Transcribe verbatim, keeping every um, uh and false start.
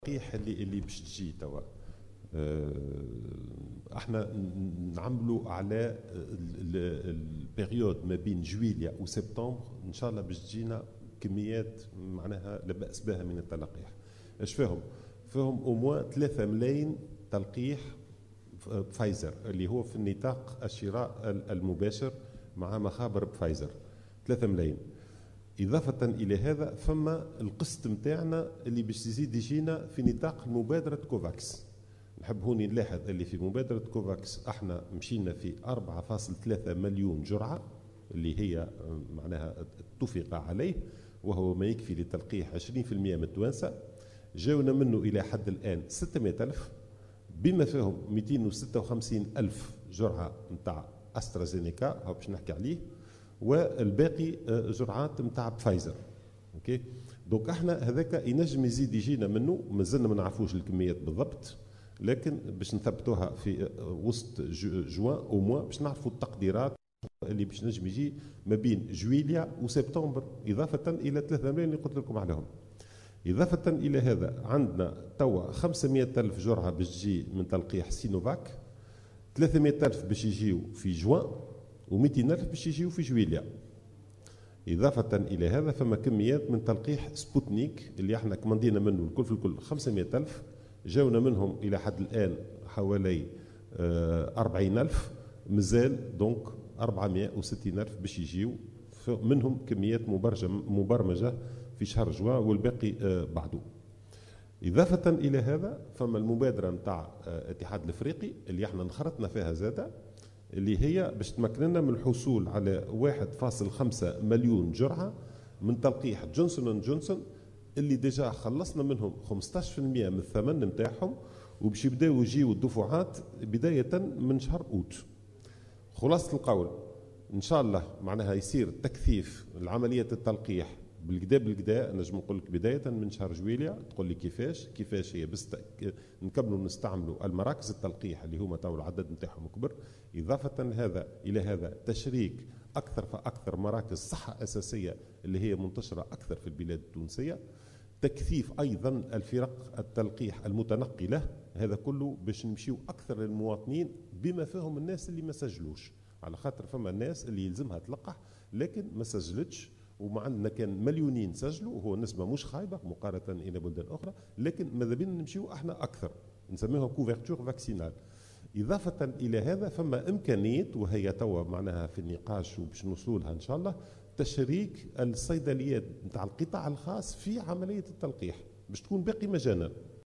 التلقيح اللي اللي باش تجي توا. آه، احنا نعملوا على البيريود ما بين جويليا وسبتمبر ان شاء الله باش تجينا كميات معناها لا باس بها من التلقيح. ايش فيهم؟ فيهم او موان ثلاثة ملايين تلقيح فايزر اللي هو في النطاق الشراء المباشر مع مخابر فايزر ثلاثة ملايين. إضافة إلى هذا فما القسط نتاعنا اللي باش يزيد يجينا في نطاق مبادرة كوفاكس. نحب هوني نلاحظ اللي في مبادرة كوفاكس احنا مشينا في أربعة فاصلة ثلاثة مليون جرعة اللي هي معناها اتفق عليه، وهو ما يكفي لتلقيح عشرين بالمئة من التوانسة. جاونا منه إلى حد الآن ستمئة ألف، بما فيهم مئتين وستة وخمسين ألف جرعة نتاع أسترازينيكا هاو باش نحكي عليه، والباقي جرعات نتاع فايزر. اوكي دونك احنا هذاك ينجم يزيد يجينا منه، مازلنا ما نعرفوش الكميات بالضبط، لكن باش نثبتوها في وسط جوان او موان باش نعرفوا التقديرات اللي باش نجم يجي ما بين جويليا وسبتمبر، اضافه الى ثلاثة ملايين اللي قلت لكم عليهم. اضافه الى هذا عندنا توا خمسمئة ألف جرعه باش تجي من تلقيح سينوفاك، ثلاثمئة ألف باش يجيو في جوان، ومئتين ألف باش يجيو في جويليا. إضافة إلى هذا فما كميات من تلقيح سبوتنيك اللي احنا كماندينا منه الكل في الكل خمسمئة ألف، جاونا منهم إلى حد الآن حوالي أربعين ألف، مازال دونك أربعمئة وستين ألف باش يجيو، منهم كميات مبرمجة في شهر جوان والباقي بعده. إضافة إلى هذا فما المبادرة نتاع الاتحاد الأفريقي اللي احنا انخرطنا فيها زادة، اللي هي باش تمكننا من الحصول على واحد فاصلة خمسة مليون جرعة من تلقيح جونسون اند جونسون اللي ديجا خلصنا منهم خمسة عشر بالمئة من الثمن نتاعهم، وباش يبداو يجيو الدفعات بداية من شهر أوت. خلاصة القول إن شاء الله معناها يصير تكثيف العملية التلقيح بالكدا بالكدا. نجم نقول لك بداية من شهر جويليا، تقول لي كيفاش؟ كيفاش هي بس نكملوا نستعملوا المراكز التلقيح اللي هما تو العدد نتاعهم كبر. إضافة لهذا إلى هذا تشريك أكثر فأكثر مراكز صحة أساسية اللي هي منتشرة أكثر في البلاد التونسية، تكثيف أيضا الفرق التلقيح المتنقلة، هذا كله باش نمشيو أكثر للمواطنين بما فيهم الناس اللي ما سجلوش، على خاطر فما الناس اللي يلزمها تلقح لكن ما سجلتش، ومع عندنا كان مليونين سجلوا وهو نسبة مش خايبة مقارنة إلى بلدان أخرى، لكن ماذا بينا نمشيو احنا أكثر، نسميها كوفرتور فاكسينال. إضافة إلى هذا فما إمكانية وهي توا معناها في النقاش وباش نوصلولها إن شاء الله، تشريك الصيدليات نتاع القطاع الخاص في عملية التلقيح باش تكون باقي مجانا.